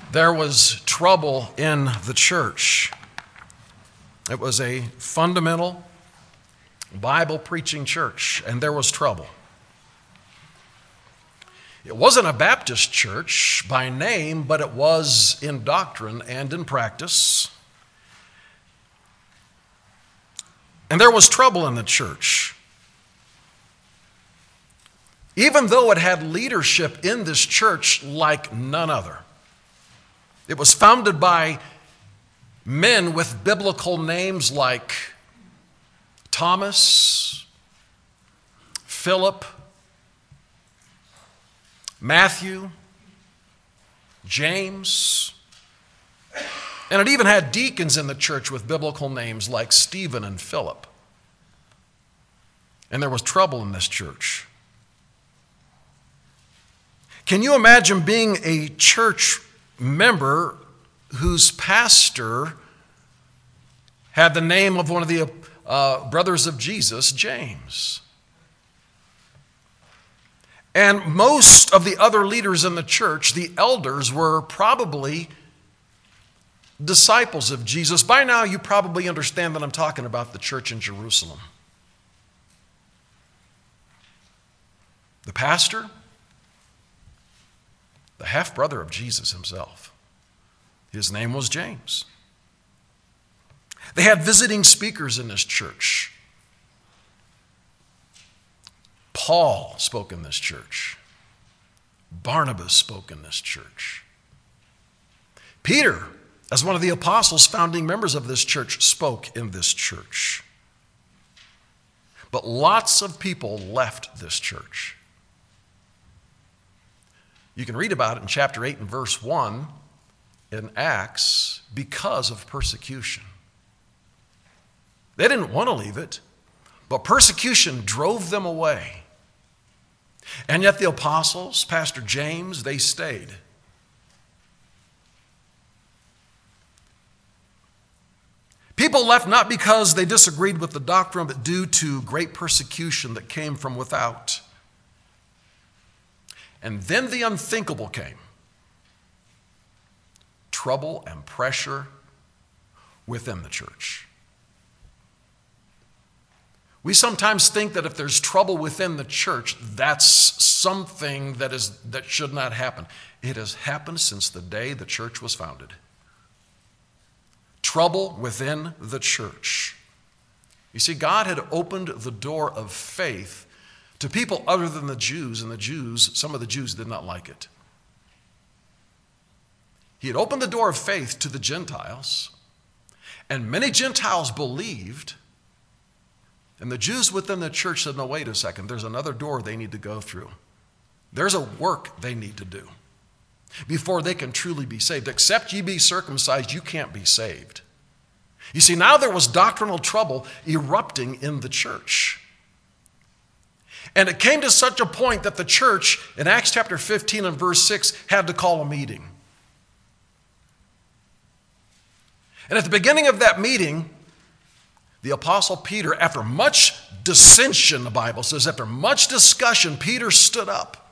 There was trouble in the church. It was a fundamental Bible-preaching church, and there was trouble. It wasn't a Baptist church by name, but it was in doctrine and in practice. And there was trouble in the church. Even though it had leadership in this church like none other. It was founded by men with biblical names like Thomas, Philip, Matthew, James, and it even had deacons in the church with biblical names like Stephen and Philip. And there was trouble in this church. Can you imagine being a church member whose pastor had the name of one of the brothers of Jesus, James? And most of the other leaders in the church, the elders, were probably disciples of Jesus. By now, you probably understand that I'm talking about the church in Jerusalem. The pastor, the half-brother of Jesus himself. His name was James. They had visiting speakers in this church. Paul spoke in this church. Barnabas spoke in this church. Peter, as one of the apostles, founding members of this church, spoke in this church. But lots of people left this church. You can read about it in chapter 8 and verse 1 in Acts because of persecution. They didn't want to leave it, but persecution drove them away. And yet the apostles, Pastor James, they stayed. People left not because they disagreed with the doctrine, but due to great persecution that came from without. And then the unthinkable came. Trouble and pressure within the church. We sometimes think that if there's trouble within the church, that's something that should not happen. It has happened since the day the church was founded. Trouble within the church. You see, God had opened the door of faith to people other than the Jews, and some of the Jews did not like it. He had opened the door of faith to the Gentiles, and many Gentiles believed, and the Jews within the church said, no, wait a second, there's another door they need to go through. There's a work they need to do before they can truly be saved. Except ye be circumcised, you can't be saved. You see, now there was doctrinal trouble erupting in the church. And it came to such a point that the church, in Acts chapter 15 and verse 6, had to call a meeting. And at the beginning of that meeting, the Apostle Peter, after much dissension, the Bible says, after much discussion, Peter stood up.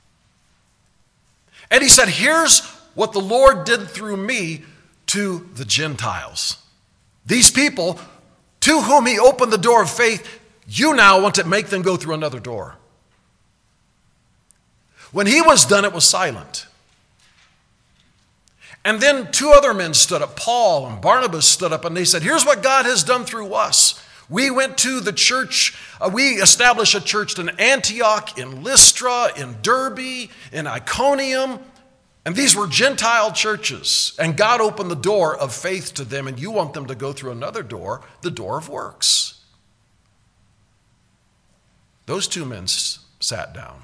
And he said, here's what the Lord did through me to the Gentiles. These people to whom he opened the door of faith, you now want to make them go through another door. When he was done, it was silent. And then two other men stood up, Paul and Barnabas stood up, and they said, here's what God has done through us. We went to the church, we established a church in Antioch, in Lystra, in Derbe, in Iconium, and these were Gentile churches. And God opened the door of faith to them, and you want them to go through another door, the door of works. Those two men sat down.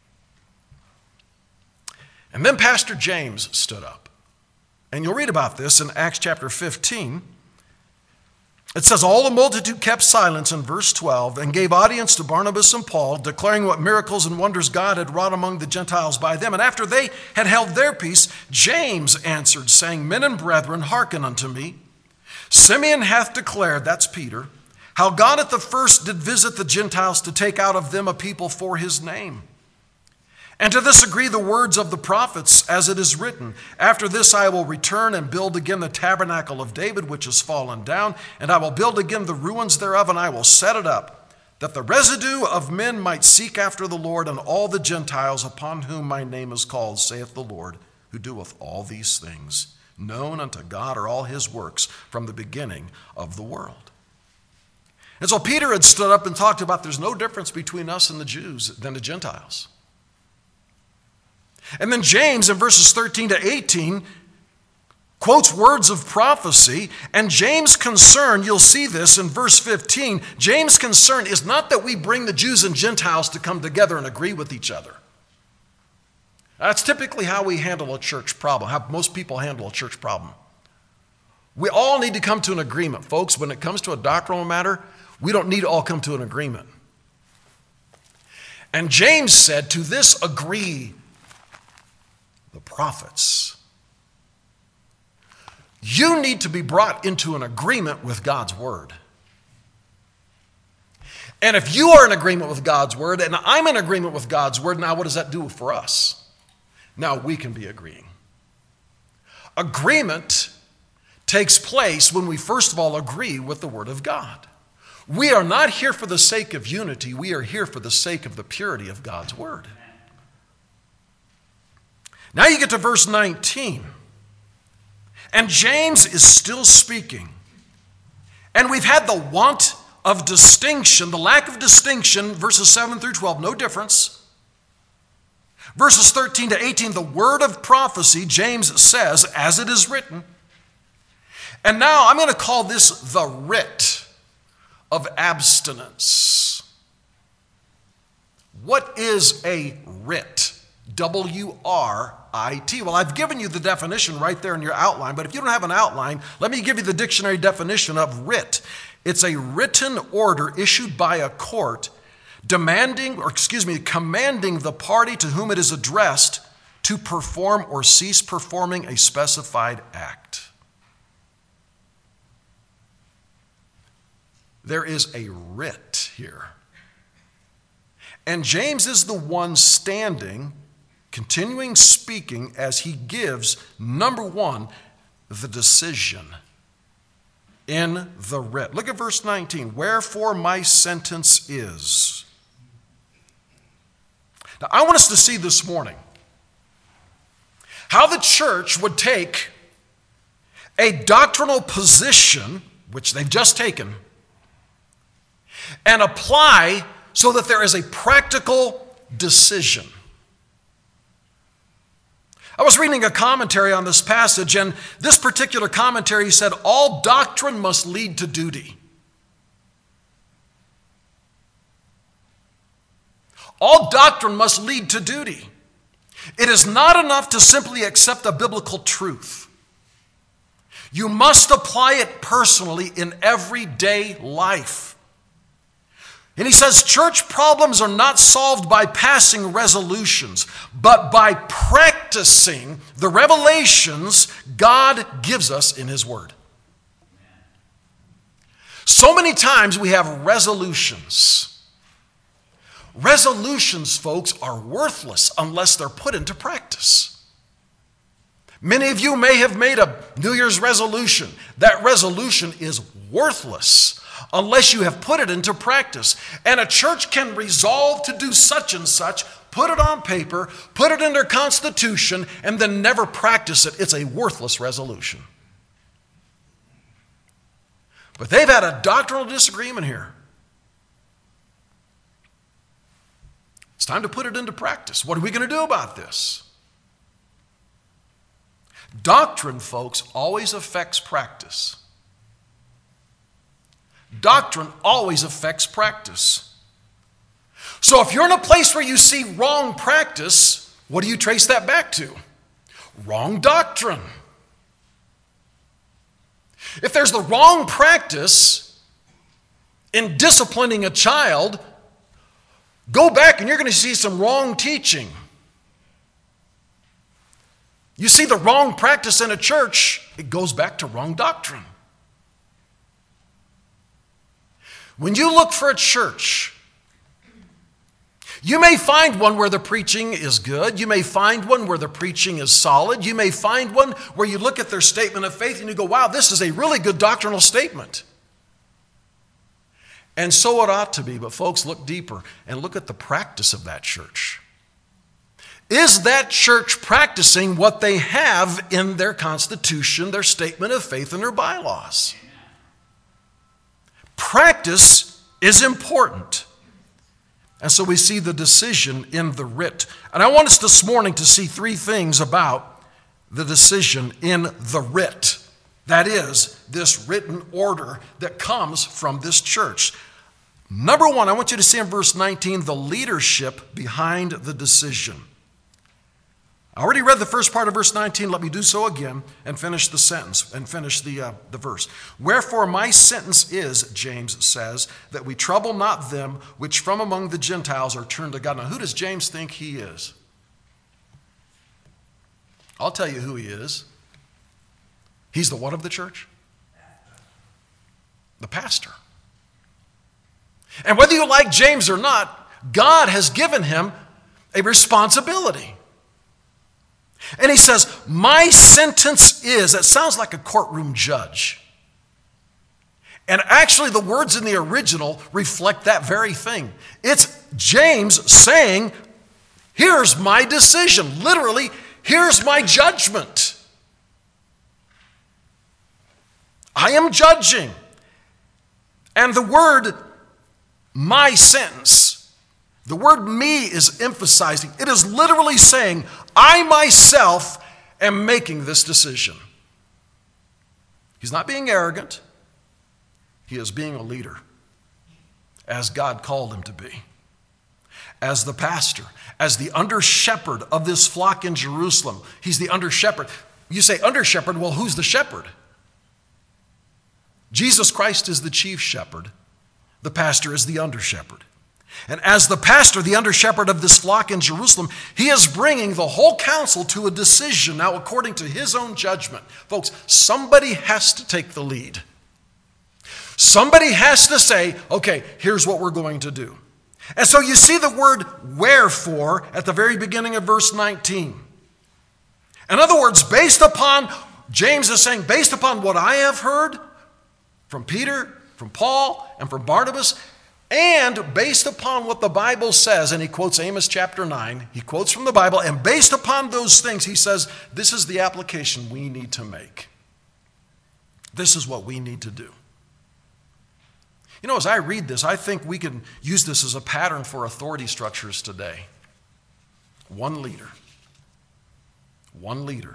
And then Pastor James stood up. And you'll read about this in Acts chapter 15. It says, all the multitude kept silence in verse 12 and gave audience to Barnabas and Paul, declaring what miracles and wonders God had wrought among the Gentiles by them. And after they had held their peace, James answered, saying, men and brethren, hearken unto me. Simeon hath declared, that's Peter, how God at the first did visit the Gentiles to take out of them a people for his name. And to this agree the words of the prophets, as it is written, after this I will return and build again the tabernacle of David, which is fallen down, and I will build again the ruins thereof, and I will set it up, that the residue of men might seek after the Lord, and all the Gentiles upon whom my name is called, saith the Lord, who doeth all these things. Known unto God are all his works from the beginning of the world. And so Peter had stood up and talked about there's no difference between us and the Jews than the Gentiles. And then James in verses 13 to 18 quotes words of prophecy. And James' concern, you'll see this in verse 15, James' concern is not that we bring the Jews and Gentiles to come together and agree with each other. That's typically how we handle a church problem, how most people handle a church problem. We all need to come to an agreement. Folks, when it comes to a doctrinal matter, we don't need to all come to an agreement. And James said, to this agree the prophets. You need to be brought into an agreement with God's word. And if you are in agreement with God's word, and I'm in agreement with God's word, now what does that do for us? Now we can be agreeing. Agreement takes place when we first of all agree with the word of God. We are not here for the sake of unity. We are here for the sake of the purity of God's word. Now you get to verse 19. And James is still speaking. And we've had the want of distinction, the lack of distinction, verses 7 through 12, no difference. Verses 13 to 18, the word of prophecy, James says, as it is written. And now I'm going to call this the writ of abstinence. What is a writ? W-R-I-T. Well, I've given you the definition right there in your outline, but if you don't have an outline, let me give you the dictionary definition of writ. It's a written order issued by a court commanding the party to whom it is addressed to perform or cease performing a specified act. There is a writ here. And James is the one standing, continuing speaking as he gives, number one, the decision in the writ. Look at verse 19. Wherefore my sentence is. Now I want us to see this morning how the church would take a doctrinal position, which they've just taken, and apply so that there is a practical decision. I was reading a commentary on this passage, and this particular commentary said, all doctrine must lead to duty. All doctrine must lead to duty. It is not enough to simply accept a biblical truth. You must apply it personally in everyday life. And he says church problems are not solved by passing resolutions, but by practicing the revelations God gives us in his word. So many times we have resolutions. Resolutions, folks, are worthless unless they're put into practice. Many of you may have made a New Year's resolution. That resolution is worthless unless you have put it into practice. And a church can resolve to do such and such, put it on paper, put it in their constitution, and then never practice it. It's a worthless resolution. But they've had a doctrinal disagreement here. It's time to put it into practice. What are we going to do about this? Doctrine, folks, always affects practice. Doctrine always affects practice. So if you're in a place where you see wrong practice, what do you trace that back to? Wrong doctrine. If there's the wrong practice in disciplining a child, go back and you're going to see some wrong teaching. You see the wrong practice in a church, it goes back to wrong doctrine. When you look for a church, You may find one where the preaching is good. You may find one where the preaching is solid. You may find one where you look at their statement of faith and you go, wow, this is a really good doctrinal statement. And so it ought to be. But folks, look deeper and look at the practice of that church. Is that church practicing what they have in their constitution, their statement of faith, and their bylaws? Practice is important. And so we see the decision in the writ. And I want us this morning to see three things about the decision in the writ. That is, this written order that comes from this church. Number one, I want you to see in verse 19 the leadership behind the decision. I already read the first part of verse 19. Let me do so again and finish the sentence and finish the verse. Wherefore my sentence is, James says, that we trouble not them which from among the Gentiles are turned to God. Now, who does James think he is? I'll tell you who he is. He's the what of the church? The pastor. And whether you like James or not, God has given him a responsibility. And he says, my sentence is, that sounds like a courtroom judge. And actually the words in the original reflect that very thing. It's James saying, here's my decision. Literally, here's my judgment. I am judging. And the word, my sentence, the word me is emphasizing. It is literally saying, I myself am making this decision. He's not being arrogant. He is being a leader, as God called him to be. As the pastor, as the under-shepherd of this flock in Jerusalem. He's the under-shepherd. You say under-shepherd, well, who's the shepherd? Jesus Christ is the chief shepherd. The pastor is the under-shepherd. And as the pastor, the under-shepherd of this flock in Jerusalem, he is bringing the whole council to a decision now according to his own judgment. Folks, somebody has to take the lead. Somebody has to say, okay, here's what we're going to do. And so you see the word wherefore at the very beginning of verse 19. In other words, based upon, James is saying, based upon what I have heard from Peter, from Paul, and from Barnabas, and based upon what the Bible says, and he quotes Amos chapter 9, he quotes from the Bible, and based upon those things, he says, this is the application we need to make. This is what we need to do. You know, as I read this, I think we can use this as a pattern for authority structures today. One leader. One leader.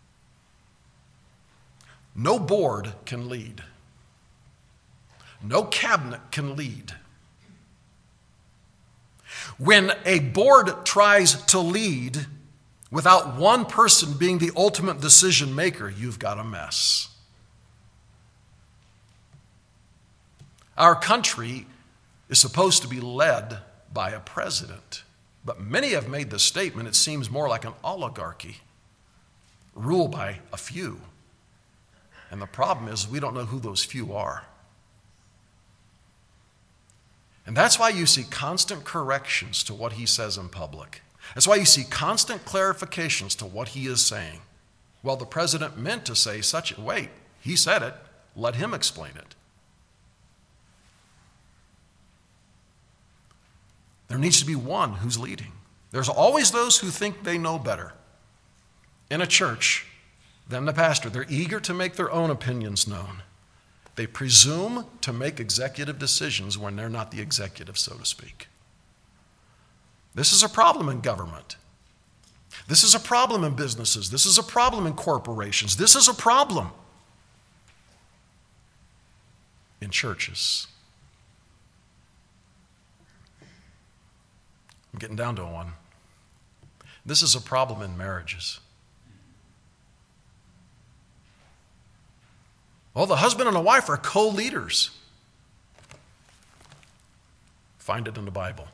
No board can lead. No cabinet can lead. When a board tries to lead without one person being the ultimate decision maker, you've got a mess. Our country is supposed to be led by a president, but many have made the statement it seems more like an oligarchy, ruled by a few. And the problem is we don't know who those few are. And that's why you see constant corrections to what he says in public. That's why you see constant clarifications to what he is saying. Well, the president meant to say such, wait, he said it, let him explain it. There needs to be one who's leading. There's always those who think they know better in a church than the pastor. They're eager to make their own opinions known. They presume to make executive decisions when they're not the executive, so to speak. This is a problem in government. This is a problem in businesses. This is a problem in corporations. This is a problem in churches. I'm getting down to one. This is a problem in marriages. Well, the husband and the wife are co-leaders. Find it in the Bible.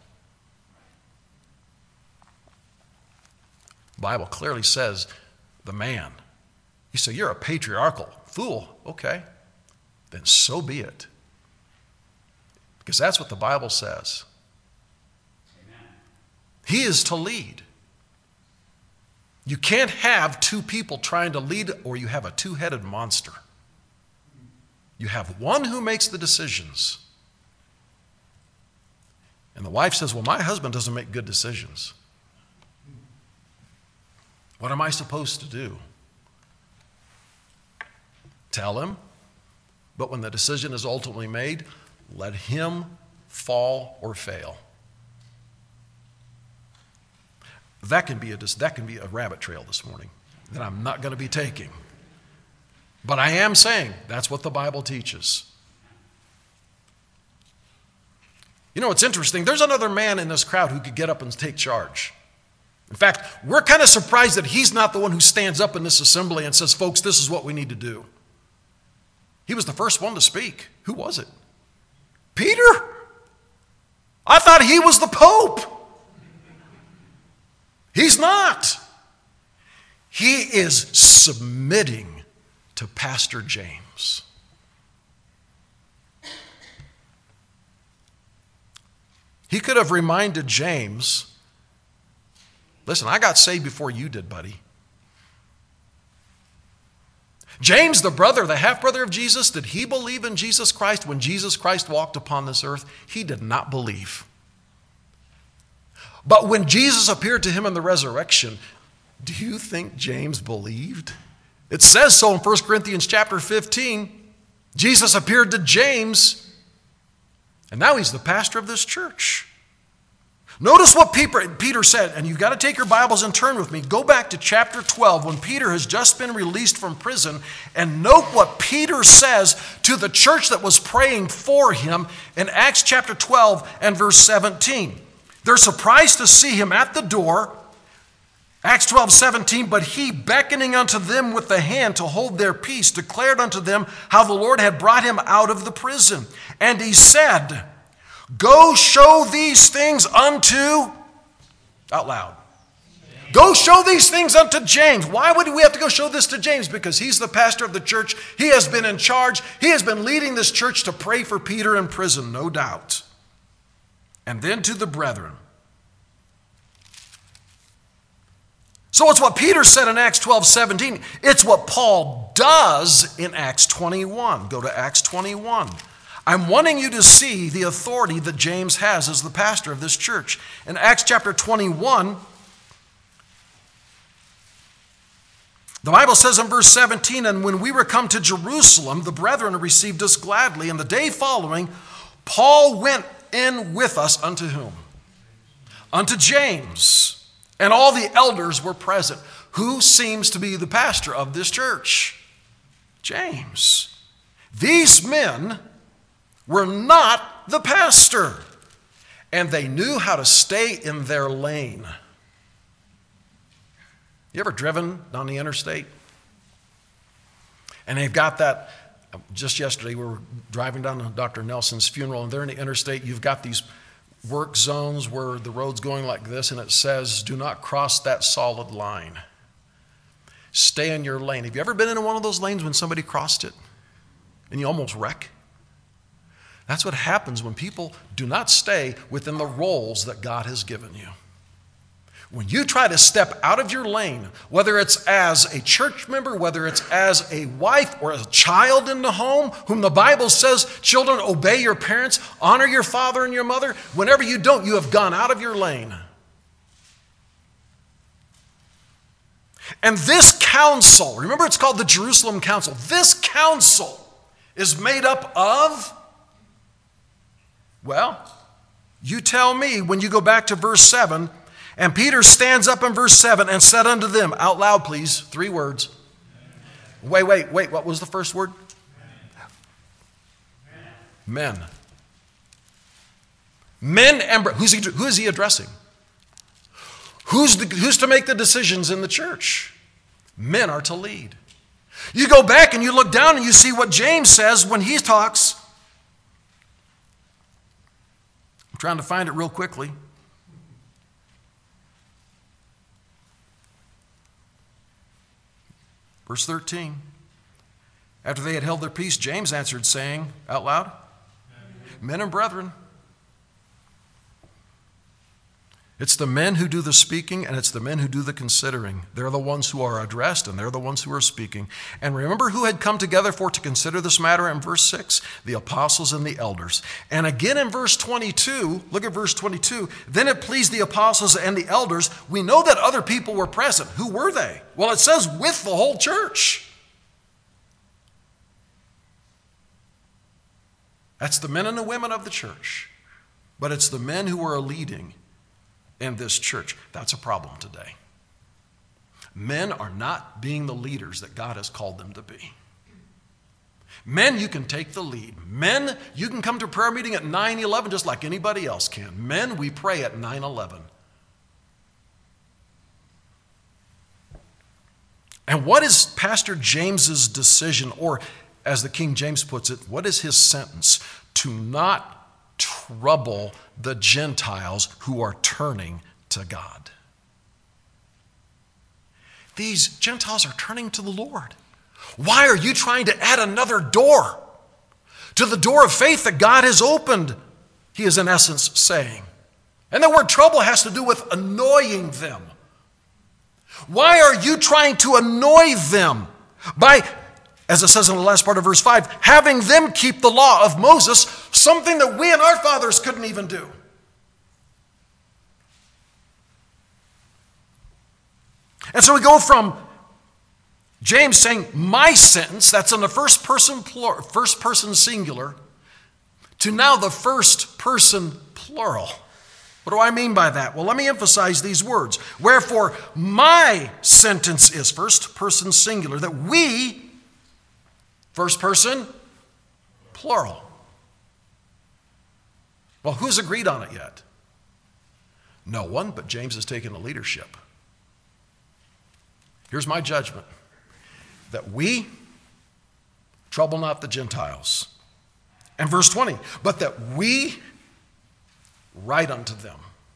The Bible clearly says the man. You say, you're a patriarchal fool. Okay, then so be it. Because that's what the Bible says. He is to lead. You can't have two people trying to lead, or you have a two-headed monster. You have one who makes the decisions. And the wife says, well, my husband doesn't make good decisions. What am I supposed to do? Tell him. But when the decision is ultimately made, let him fall or fail. That can be a rabbit trail this morning that I'm not going to be taking. But I am saying that's what the Bible teaches. You know, it's interesting. There's another man in this crowd who could get up and take charge. In fact, we're kind of surprised that he's not the one who stands up in this assembly and says, folks, this is what we need to do. He was the first one to speak. Who was it? Peter? I thought he was the Pope. He's not. He is submitting to Pastor James. He could have reminded James, listen, I got saved before you did, buddy. James, the brother, the half-brother of Jesus, did he believe in Jesus Christ when Jesus Christ walked upon this earth? He did not believe. But when Jesus appeared to him in the resurrection, do you think James believed? It says so in 1 Corinthians chapter 15. Jesus appeared to James, and now he's the pastor of this church. Notice what Peter said, and you've got to take your Bibles and turn with me. Go back to chapter 12 when Peter has just been released from prison, and note what Peter says to the church that was praying for him in Acts chapter 12 and verse 17. They're surprised to see him at the door. Acts 12:17, but he, beckoning unto them with the hand to hold their peace, declared unto them how the Lord had brought him out of the prison. And he said, go show these things unto, out loud, go show these things unto James. Why would we have to go show this to James? Because he's the pastor of the church. He has been in charge. He has been leading this church to pray for Peter in prison, no doubt. And then to the brethren. So it's what Peter said in Acts 12:17. It's what Paul does in Acts 21. Go to Acts 21. I'm wanting you to see the authority that James has as the pastor of this church. In Acts chapter 21, the Bible says in verse 17, and when we were come to Jerusalem, the brethren received us gladly, and the day following, Paul went in with us unto whom? Unto James. And all the elders were present. Who seems to be the pastor of this church? James. These men were not the pastor, and they knew how to stay in their lane. You ever driven down the interstate? And they've got that, just yesterday we were driving down to Dr. Nelson's funeral, and there in the interstate you've got these work zones where the road's going like this, and it says, do not cross that solid line. Stay in your lane. Have you ever been in one of those lanes when somebody crossed it and you almost wreck? That's what happens when people do not stay within the roles that God has given you. When you try to step out of your lane, whether it's as a church member, whether it's as a wife or a child in the home, whom the Bible says, children, obey your parents, honor your father and your mother. Whenever you don't, you have gone out of your lane. And this council, remember it's called the Jerusalem Council. This council is made up of, well, you tell me when you go back to verse 7, and Peter stands up in verse 7 and said unto them, out loud please, 3 words. Wait, what was the first word? Men. Men and who is he addressing? Who's to make the decisions in the church? Men are to lead. You go back and you look down and you see what James says when he talks. I'm trying to find it real quickly. Verse 13. After they had held their peace, James answered, saying out loud, men and brethren, It's the men who do the speaking, and it's the men who do the considering. They're the ones who are addressed, and they're the ones who are speaking. And remember who had come together for to consider this matter in verse 6? The apostles and the elders. And again in verse 22, look at verse 22. Then it pleased the apostles and the elders. We know that other people were present. Who were they? Well, it says with the whole church. That's the men and the women of the church. But it's the men who are leading in this church. That's a problem today. Men are not being the leaders that God has called them to be. Men, you can take the lead. Men, you can come to a prayer meeting at 9:11 just like anybody else can. Men, we pray at 9:11. And what is Pastor James's decision, or as the King James puts it, what is his sentence? To not trouble the Gentiles who are turning to God. These Gentiles are turning to the Lord. Why are you trying to add another door to the door of faith that God has opened? He is in essence saying. And the word trouble has to do with annoying them. Why are you trying to annoy them by, as it says in the last part of verse 5, having them keep the law of Moses, something that we and our fathers couldn't even do? And so we go from James saying, my sentence, that's in the first person singular, to now the first person plural. What do I mean by that? Well, let me emphasize these words. Wherefore, my sentence is first person singular, that we, first person, plural. Well, who's agreed on it yet? No one, but James has taken the leadership. Here's my judgment, that we trouble not the Gentiles. And verse 20, but that we write unto them.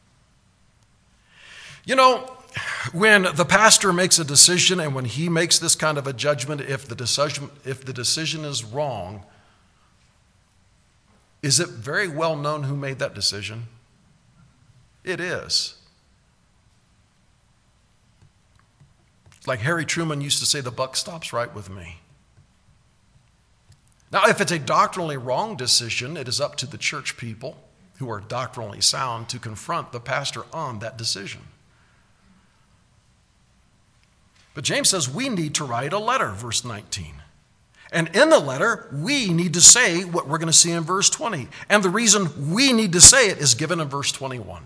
You know, when the pastor makes a decision and when he makes this kind of a judgment, if the decision is wrong, is it very well known who made that decision? It is. Like Harry Truman used to say, the buck stops right with me. Now, if it's a doctrinally wrong decision, it is up to the church people who are doctrinally sound to confront the pastor on that decision. But James says we need to write a letter, verse 19. And in the letter, we need to say what we're going to see in verse 20. And the reason we need to say it is given in verse 21.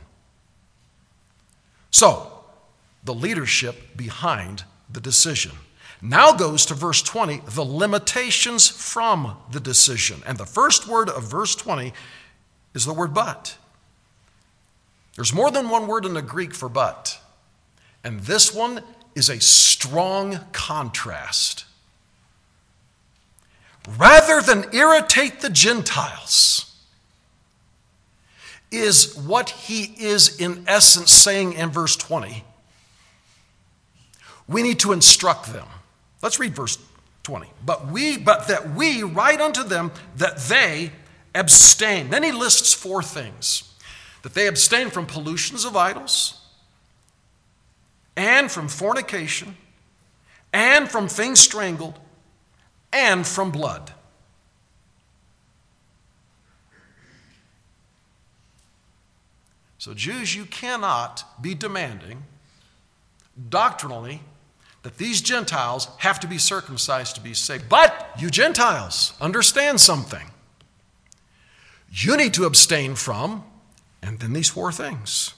So, the leadership behind the decision. Now goes to verse 20, the limitations from the decision. And the first word of verse 20 is the word but. There's more than one word in the Greek for but. And this one is a strong contrast. Rather than irritate the Gentiles, is what he is in essence saying in verse 20. We need to instruct them. Let's read verse 20. But that we write unto them that they abstain. Then he lists four things. That they abstain from pollutions of idols, and from fornication, and from things strangled, and from blood. So Jews, you cannot be demanding doctrinally that these Gentiles have to be circumcised to be saved. But you Gentiles, understand something. You need to abstain from, and then these four things.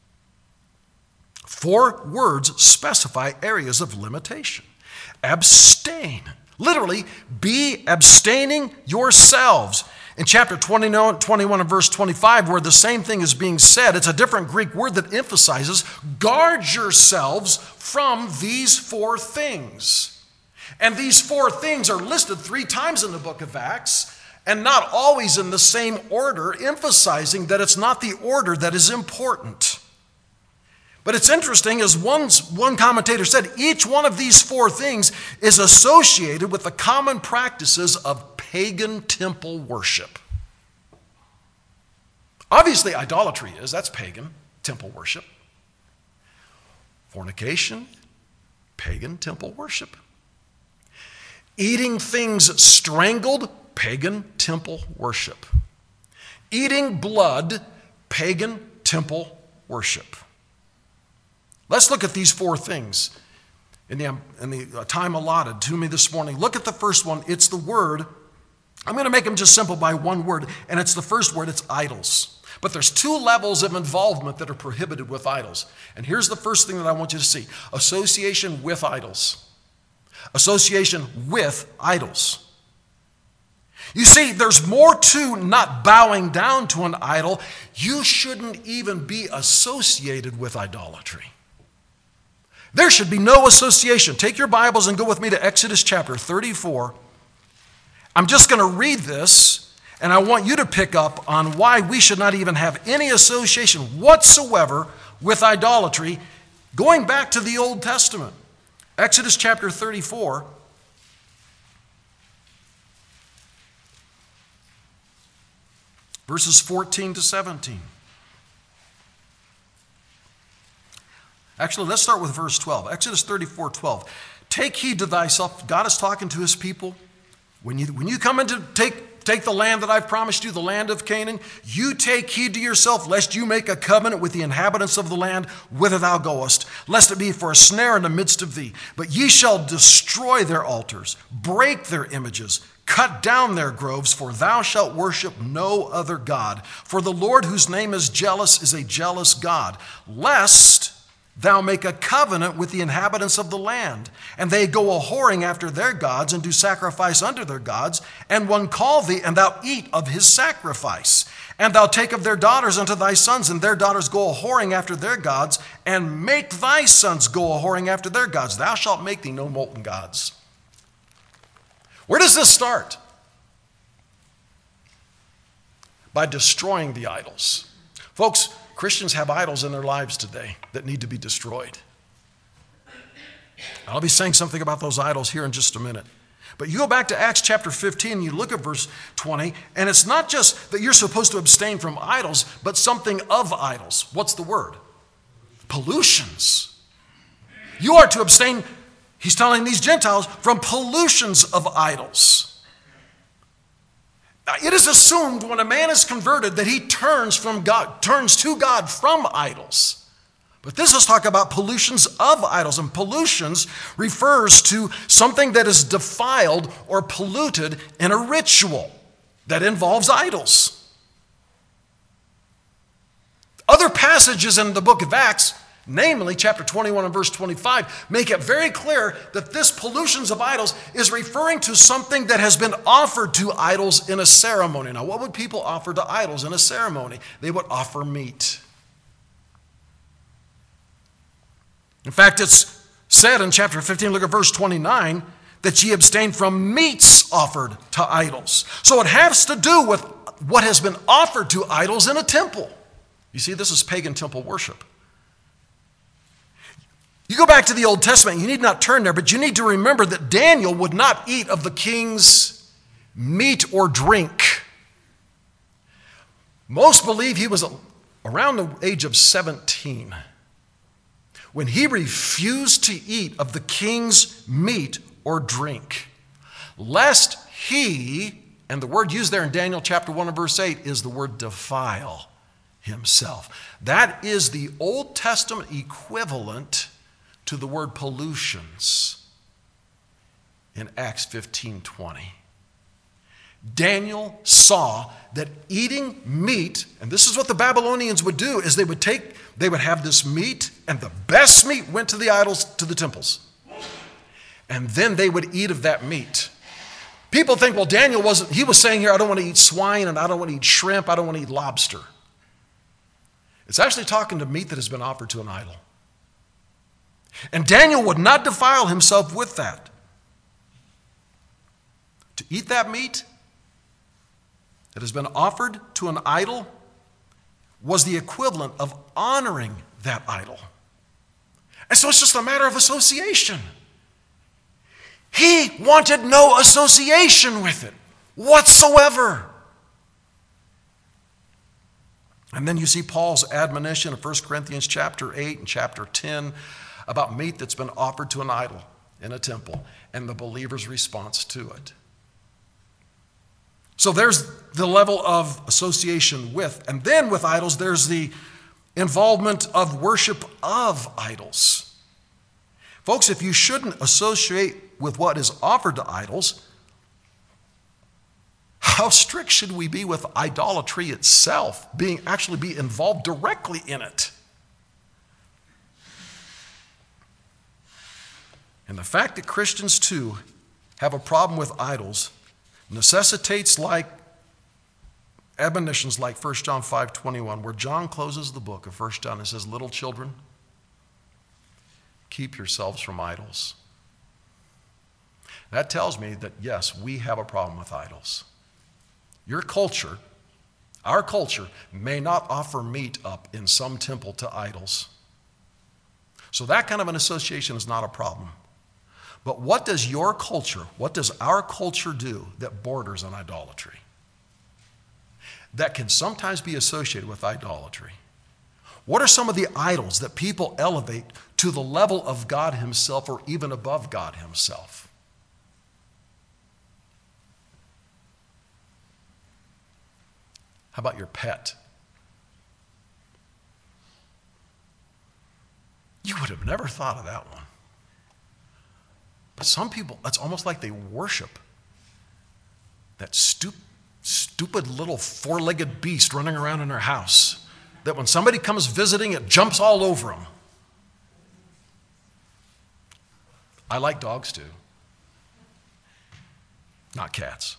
Four words specify areas of limitation. Abstain. Literally, be abstaining yourselves. In chapter 21 and verse 25, where the same thing is being said, it's a different Greek word that emphasizes, guard yourselves from these four things. And these four things are listed 3 times in the book of Acts, and not always in the same order, emphasizing that it's not the order that is important. But it's interesting, as one commentator said, each one of these four things is associated with the common practices of pagan temple worship. Obviously, idolatry is, that's pagan. temple worship. Fornication, pagan temple worship. Eating things strangled, pagan temple worship. Eating blood, pagan temple worship. Let's look at these four things in the time allotted to me this morning. Look at the first one. It's the word. I'm going to make them just simple by one word, and it's the first word. It's idols. But there's two levels of involvement that are prohibited with idols. And here's the first thing that I want you to see. Association with idols. Association with idols. You see, there's more to not bowing down to an idol. You shouldn't even be associated with idolatry. There should be no association. Take your Bibles and go with me to Exodus chapter 34. I'm just going to read this, and I want you to pick up on why we should not even have any association whatsoever with idolatry, going back to the Old Testament. Exodus chapter 34. Verses 14 to 17. Actually, let's start with verse 12. Exodus 34:12. Take heed to thyself. God is talking to his people. When you come in to take the land that I've promised you, the land of Canaan, you take heed to yourself, lest you make a covenant with the inhabitants of the land whither thou goest, lest it be for a snare in the midst of thee. But ye shall destroy their altars, break their images, cut down their groves, for thou shalt worship no other God. For the Lord, whose name is jealous, is a jealous God, lest thou make a covenant with the inhabitants of the land, and they go a-whoring after their gods, and do sacrifice unto their gods, and one call thee, and thou eat of his sacrifice. And thou take of their daughters unto thy sons, and their daughters go a-whoring after their gods, and make thy sons go a-whoring after their gods. Thou shalt make thee no molten gods. Where does this start? By destroying the idols. Folks, Christians have idols in their lives today that need to be destroyed. I'll be saying something about those idols here in just a minute. But you go back to Acts chapter 15, you look at verse 20, and it's not just that you're supposed to abstain from idols, but something of idols. What's the word? Pollutions. You are to abstain, he's telling these Gentiles, from pollutions of idols. It is assumed when a man is converted that he turns to God from idols. But this is talk about pollutions of idols, and pollutions refers to something that is defiled or polluted in a ritual that involves idols. Other passages in the book of Acts, namely chapter 21 and verse 25, make it very clear that this pollutions of idols is referring to something that has been offered to idols in a ceremony. Now, what would people offer to idols in a ceremony? They would offer meat. In fact, it's said in chapter 15, look at verse 29, that ye abstain from meats offered to idols. So it has to do with what has been offered to idols in a temple. You see, this is pagan temple worship. You go back to the Old Testament, you need not turn there, but you need to remember that Daniel would not eat of the king's meat or drink. Most believe he was around the age of 17 when he refused to eat of the king's meat or drink, lest he, and the word used there in Daniel chapter 1 and verse 8 is the word defile himself. That is the Old Testament equivalent to the word pollutions in Acts 15:20. Daniel saw that eating meat, and this is what the Babylonians would do, is they would have this meat, and the best meat went to the idols, to the temples. And then they would eat of that meat. People think, well, Daniel was saying here, I don't want to eat swine, and I don't want to eat shrimp, I don't want to eat lobster. It's actually talking to meat that has been offered to an idol. And Daniel would not defile himself with that. To eat that meat that has been offered to an idol was the equivalent of honoring that idol. And so it's just a matter of association. He wanted no association with it whatsoever. And then you see Paul's admonition in 1 Corinthians chapter 8 and chapter 10 about meat that's been offered to an idol in a temple and the believer's response to it. So there's the level of association with. And then with idols, there's the involvement of worship of idols. Folks, if you shouldn't associate with what is offered to idols, how strict should we be with idolatry itself, actually be involved directly in it? And the fact that Christians too have a problem with idols necessitates admonitions like 1 John 5:21, where John closes the book of 1 John and says, "Little children, keep yourselves from idols." That tells me that, yes, we have a problem with idols. Your culture, our culture, may not offer meat up in some temple to idols. So that kind of an association is not a problem. But what does your culture, what does our culture do that borders on idolatry? That can sometimes be associated with idolatry. What are some of the idols that people elevate to the level of God Himself or even above God Himself? How about your pet? You would have never thought of that one. But some people, it's almost like they worship that stupid little four-legged beast running around in their house, that when somebody comes visiting, it jumps all over them. I like dogs too. Not cats.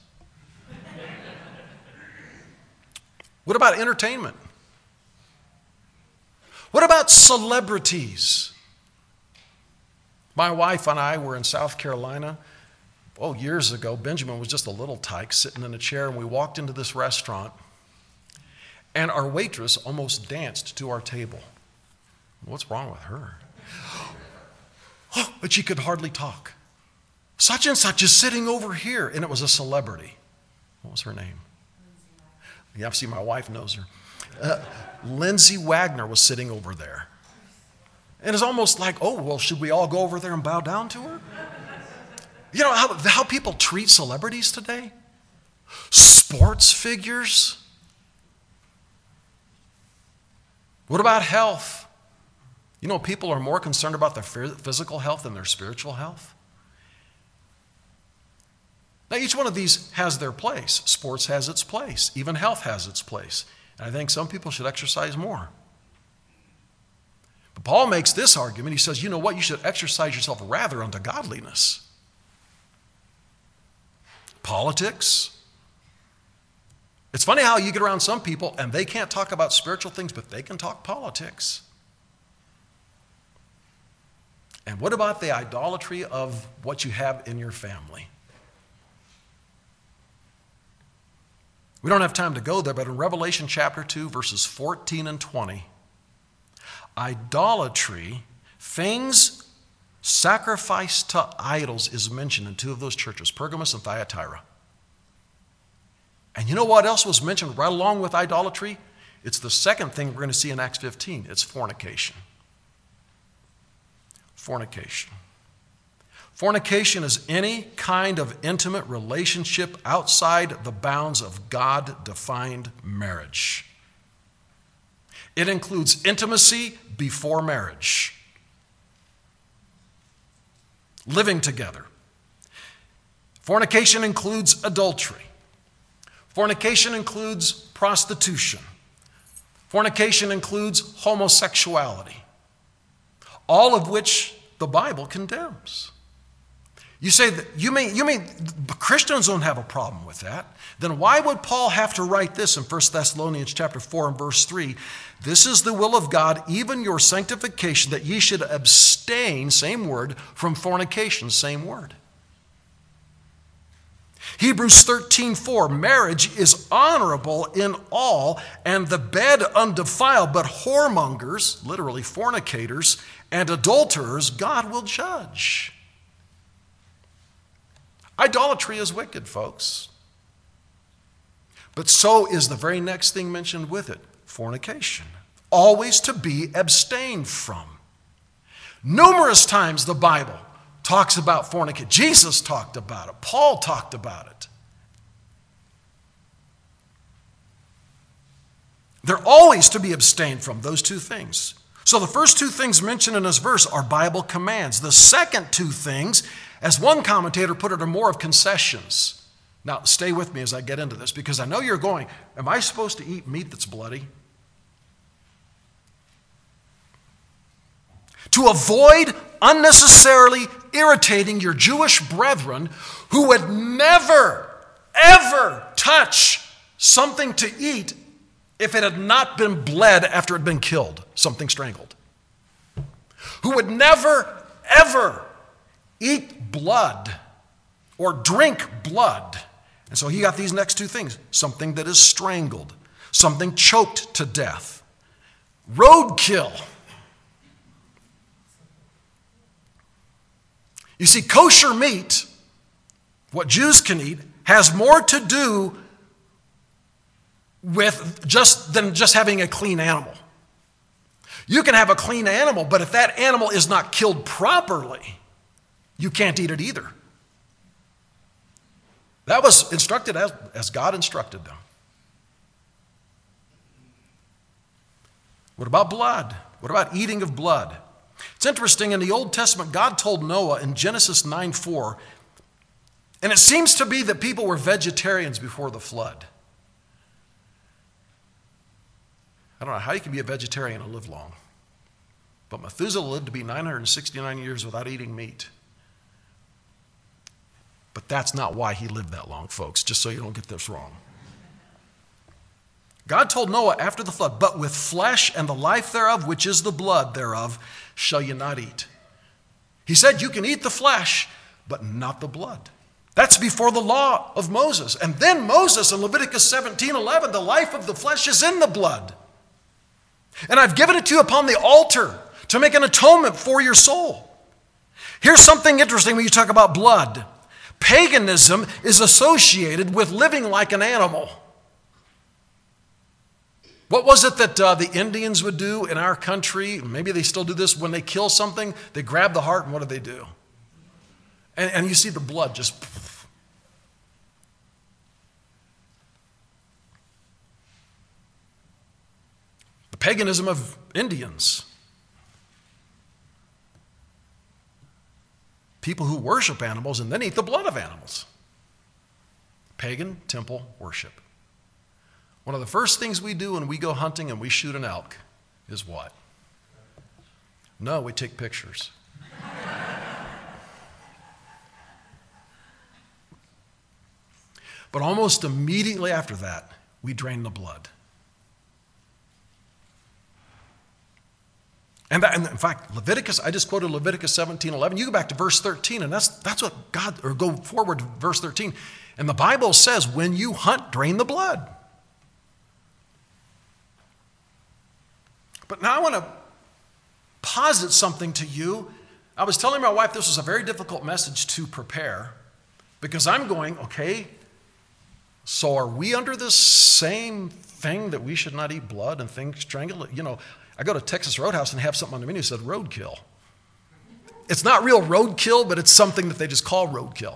What about entertainment? What about celebrities? My wife and I were in South Carolina, years ago. Benjamin was just a little tyke sitting in a chair, and we walked into this restaurant, and our waitress almost danced to our table. What's wrong with her? But she could hardly talk. Such and such is sitting over here, and it was a celebrity. What was her name? Yeah, see, my wife knows her. Lindsay Wagner was sitting over there. And it's almost like, should we all go over there and bow down to her? You know how people treat celebrities today? Sports figures? What about health? You know, people are more concerned about their physical health than their spiritual health. Now, each one of these has their place. Sports has its place. Even health has its place. And I think some people should exercise more. But Paul makes this argument. He says, you know what? You should exercise yourself rather unto godliness. Politics. It's funny how you get around some people and they can't talk about spiritual things, but they can talk politics. And what about the idolatry of what you have in your family? We don't have time to go there, but in Revelation chapter 2, verses 14 and 20, idolatry, things sacrificed to idols, is mentioned in two of those churches, Pergamos and Thyatira. And you know what else was mentioned right along with idolatry? It's the second thing we're going to see in Acts 15. It's fornication. Fornication. Fornication is any kind of intimate relationship outside the bounds of God-defined marriage. It includes intimacy before marriage, living together. Fornication includes adultery. Fornication includes prostitution. Fornication includes homosexuality, all of which the Bible condemns. You say that you mean Christians don't have a problem with that? Then why would Paul have to write this in 1 Thessalonians chapter 4 and verse 3? This is the will of God, even your sanctification, that ye should abstain, same word, from fornication, same word. Hebrews 13:4, marriage is honorable in all, and the bed undefiled, but whoremongers, literally fornicators, and adulterers, God will judge. Idolatry is wicked, folks. But so is the very next thing mentioned with it, fornication. Always to be abstained from. Numerous times the Bible talks about fornication. Jesus talked about it. Paul talked about it. They're always to be abstained from, those two things. So the first two things mentioned in this verse are Bible commands. The second two things, as one commentator put it, are more of concessions. Now, stay with me as I get into this, because I know you're going, am I supposed to eat meat that's bloody? To avoid unnecessarily irritating your Jewish brethren who would never, ever touch something to eat if it had not been bled after it had been killed, something strangled. Who would never, ever eat blood or drink blood. And so he got these next two things. Something that is strangled. Something choked to death. Roadkill. You see, kosher meat, what Jews can eat, has more to do with than just having a clean animal. You can have a clean animal, but if that animal is not killed properly, you can't eat it either. That was instructed as God instructed them. What about blood? What about eating of blood? It's interesting, in the Old Testament, God told Noah in Genesis 9:4, and it seems to be that people were vegetarians before the flood. I don't know how you can be a vegetarian and live long. But Methuselah lived to be 969 years without eating meat. But that's not why he lived that long, folks, just so you don't get this wrong. God told Noah after the flood, but with flesh and the life thereof, which is the blood thereof, shall you not eat. He said you can eat the flesh, but not the blood. That's before the law of Moses. And then Moses in Leviticus 17:11, the life of the flesh is in the blood. And I've given it to you upon the altar to make an atonement for your soul. Here's something interesting when you talk about blood. Paganism is associated with living like an animal. What was it that the Indians would do in our country? Maybe they still do this. When they kill something, they grab the heart, and what do? And you see the blood just... The paganism of Indians. People who worship animals and then eat the blood of animals. Pagan temple worship. One of the first things we do when we go hunting and we shoot an elk is what? No, we take pictures. But almost immediately after that, we drain the blood. And in fact, Leviticus, I just quoted Leviticus 17:11. You go back to verse 13, and that's what God, or go forward to verse 13. And the Bible says, when you hunt, drain the blood. But now I want to posit something to you. I was telling my wife this was a very difficult message to prepare because I'm going, okay, so are we under this same thing that we should not eat blood and things strangled? You know, I go to Texas Roadhouse and have something on the menu that said roadkill. It's not real roadkill, but it's something that they just call roadkill.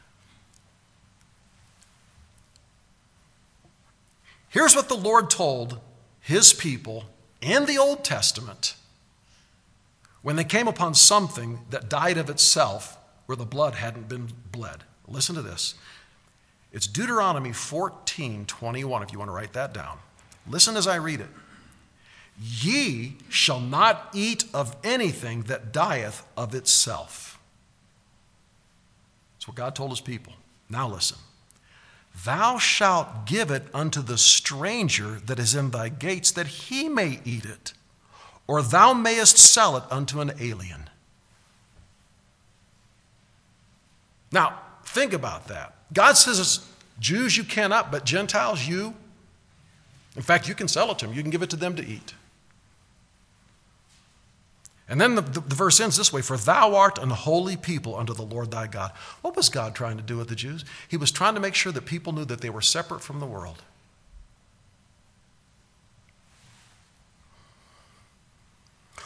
Here's what the Lord told his people in the Old Testament when they came upon something that died of itself where the blood hadn't been bled. Listen to this. It's Deuteronomy 14:21, if you want to write that down. Listen as I read it. Ye shall not eat of anything that dieth of itself. That's what God told his people. Now listen. Thou shalt give it unto the stranger that is in thy gates, that he may eat it, or thou mayest sell it unto an alien. Now, think about that. God says, Jews you cannot, but Gentiles you. In fact, you can sell it to them. You can give it to them to eat. And then the verse ends this way, for thou art an holy people unto the Lord thy God. What was God trying to do with the Jews? He was trying to make sure that people knew that they were separate from the world.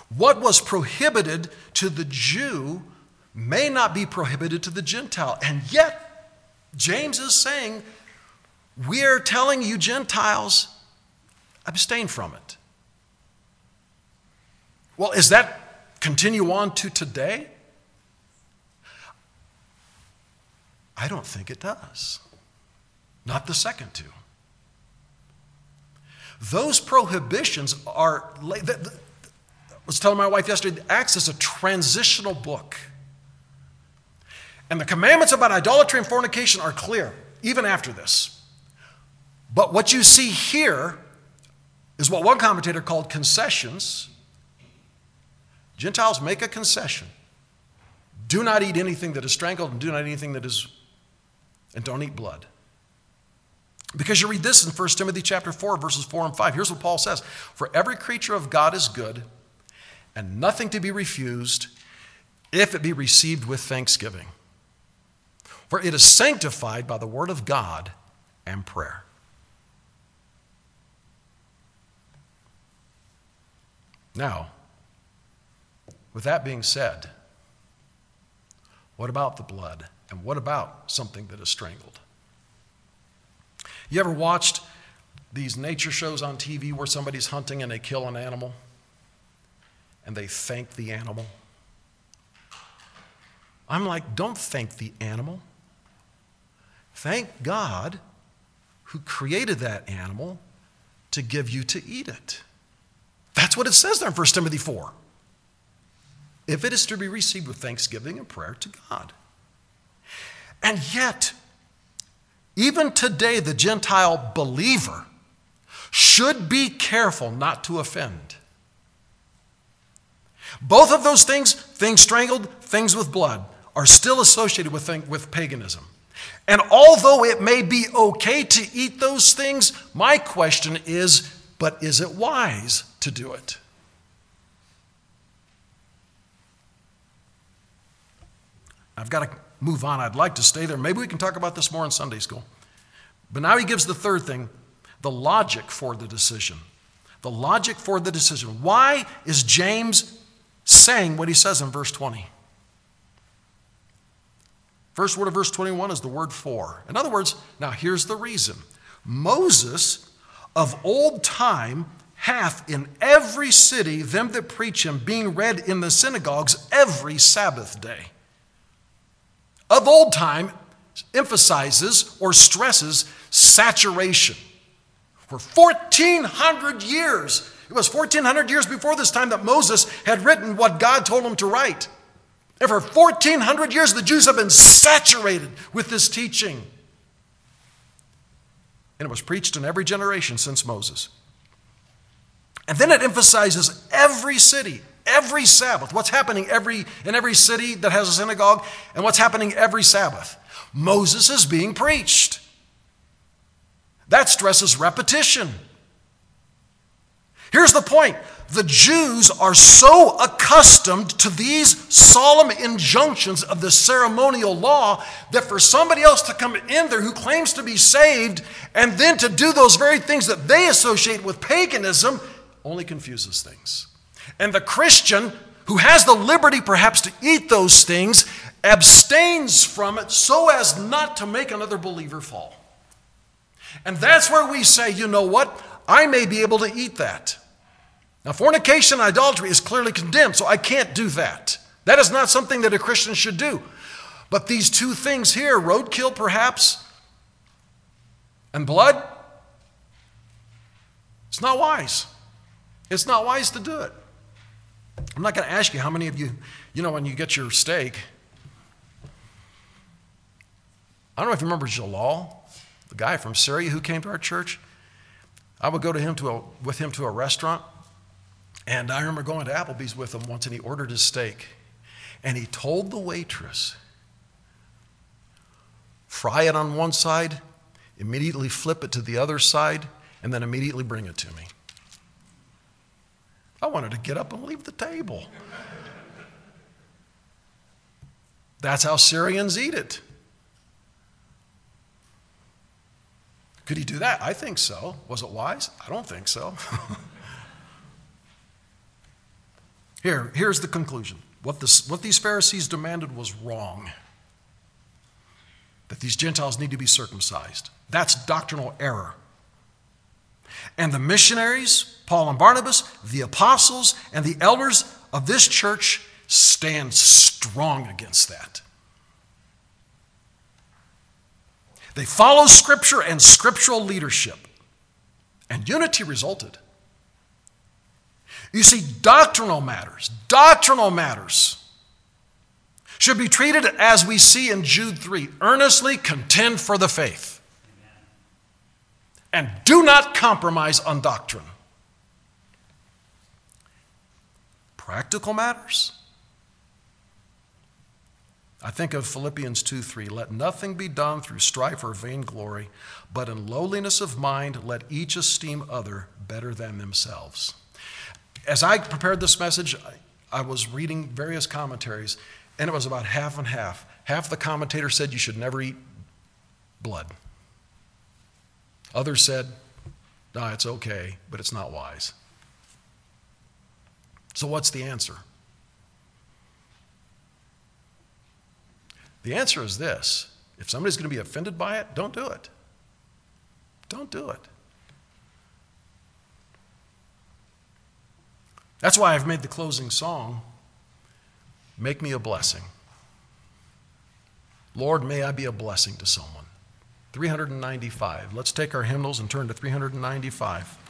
What was prohibited to the Jew may not be prohibited to the Gentile. And yet, James is saying, we're telling you Gentiles, abstain from it. Well, is that continue on to today? I don't think it does. Not the second two. Those prohibitions are, I was telling my wife yesterday, Acts is a transitional book. And the commandments about idolatry and fornication are clear, even after this. But what you see here is what one commentator called concessions. Gentiles make a concession. Do not eat anything that is strangled, and do not eat anything that is, and don't eat blood. Because you read this in 1 Timothy chapter 4, verses 4 and 5. Here's what Paul says. For every creature of God is good, and nothing to be refused, if it be received with thanksgiving. For it is sanctified by the word of God and prayer. Now, with that being said, what about the blood? And what about something that is strangled? You ever watched these nature shows on TV where somebody's hunting and they kill an animal and they thank the animal? I'm like, don't thank the animal. Thank God who created that animal to give you to eat it. That's what it says there in 1 Timothy 4. If it is to be received with thanksgiving and prayer to God. And yet, even today, the Gentile believer should be careful not to offend. Both of those things strangled, things with blood, are still associated with paganism. And although it may be okay to eat those things, my question is, but is it wise to do it? I've got to move on. I'd like to stay there. Maybe we can talk about this more in Sunday school. But now he gives the third thing, the logic for the decision. The logic for the decision. Why is James saying what he says in verse 20? First word of verse 21 is the word for. In other words, now here's the reason. Moses of old time hath in every city them that preach him, being read in the synagogues every Sabbath day. Of old time emphasizes or stresses saturation. For 1,400 years, it was 1,400 years before this time that Moses had written what God told him to write. And for 1,400 years, the Jews have been saturated with this teaching. And it was preached in every generation since Moses. And then it emphasizes every city, every Sabbath. What's happening in every city that has a synagogue, and what's happening every Sabbath? Moses is being preached. That stresses repetition. Here's the point. The Jews are so accustomed to these solemn injunctions of the ceremonial law that for somebody else to come in there who claims to be saved and then to do those very things that they associate with paganism only confuses things. And the Christian who has the liberty perhaps to eat those things abstains from it so as not to make another believer fall. And that's where we say, you know what? I may be able to eat that. Now, fornication and idolatry is clearly condemned, so I can't do that. That is not something that a Christian should do. But these two things here, roadkill perhaps, and blood, it's not wise. It's not wise to do it. I'm not going to ask you how many of you, when you get your steak, I don't know if you remember Jalal, the guy from Syria who came to our church. I would go with him to a restaurant. And I remember going to Applebee's with him once, and he ordered his steak. And he told the waitress, fry it on one side, immediately flip it to the other side, and then immediately bring it to me. I wanted to get up and leave the table. That's how Syrians eat it. Could he do that? I think so. Was it wise? I don't think so. Here's the conclusion. What these Pharisees demanded was wrong. That these Gentiles need to be circumcised. That's doctrinal error. And the missionaries, Paul and Barnabas, the apostles, and the elders of this church stand strong against that. They follow Scripture and scriptural leadership. And unity resulted. You see, doctrinal matters should be treated as we see in Jude 3. Earnestly contend for the faith. And do not compromise on doctrine. Practical matters. I think of Philippians 2:3. Let nothing be done through strife or vainglory, but in lowliness of mind let each esteem other better than themselves. As I prepared this message, I was reading various commentaries, and it was about half and half. Half the commentators said you should never eat blood. Others said, no, it's okay, but it's not wise. So what's the answer? The answer is this. If somebody's going to be offended by it, don't do it. Don't do it. That's why I've made the closing song, Make Me a Blessing. Lord, may I be a blessing to someone. 395. Let's take our hymnals and turn to 395.